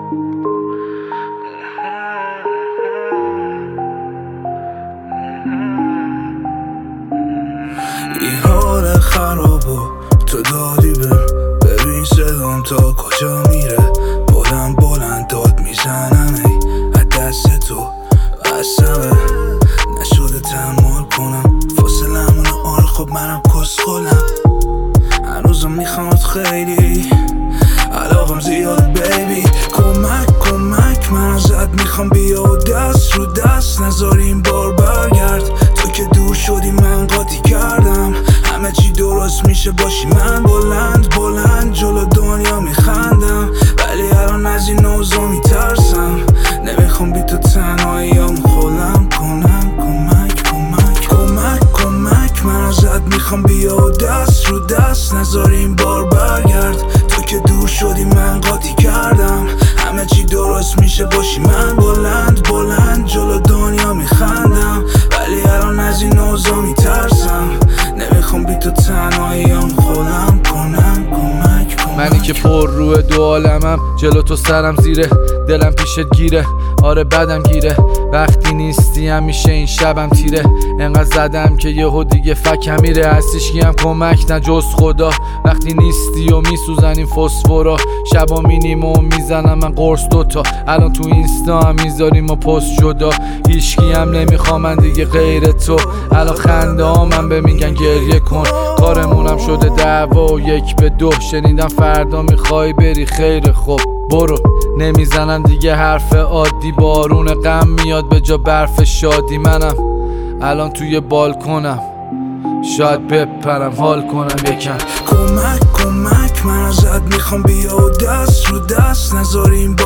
این حال خرابو تو دادی ببین صدام تا کجا میره. بلند بلند داد میزنم از دست تو بستمه نشده تحمل کنم فاصلمون آره خب منم کسخلم. هنوزم میخوامت خیلی علاقم زیاد بیبی. کمک من ازت میخوام بیا و دست رو دست نذاری این بار برگرد. تو که دور شدی من قاطی کردم همه چی درست میشه باشی من بلند جلو دنیا میخندم ولی الان از این اوضاع میترسم. نمیخوام بی تو تنهاییام خودم کنم. کمک من ازت میخوام بیا و دست رو دست نذاری این بار برگرد. تو که دور شدی من قاطی کردم همه چی درست میشه باشی من بلند جلو دنیا میخندم ولی الان از این اوضاع میترسم. نمیخوام بی تو تنهاییام خودم کنم. منی که پر روی دو عالمم جلو تو سرم زیره دلم پیشت گیره آره بدم گیره وقتی نیستی همیشه این شبم تیره. انقدر زدم که یهو دیگه فکم میره از هیچکی هم کمک نه جز خدا. وقتی نیستی و میسوزن این فسفورا شبا مینیم و میزنم من قرص دوتا. الان تو اینستا هم میذاریم و پست جدا هیچکی هم نمیخوام من دیگه غیر تو. الان خنده ها من به میگن گریه کن کارمونم شده دعوا و 1-2. شنیدم فردا میخوای بری خیر خوب برو. نمیزنم دیگه حرف عادی بارون غم میاد به جا برف شادی. منم الان توی بالکنم شاید بپرم حال کنم یکم. کمک من ازت میخوام بیا و دست رو دست نذاری این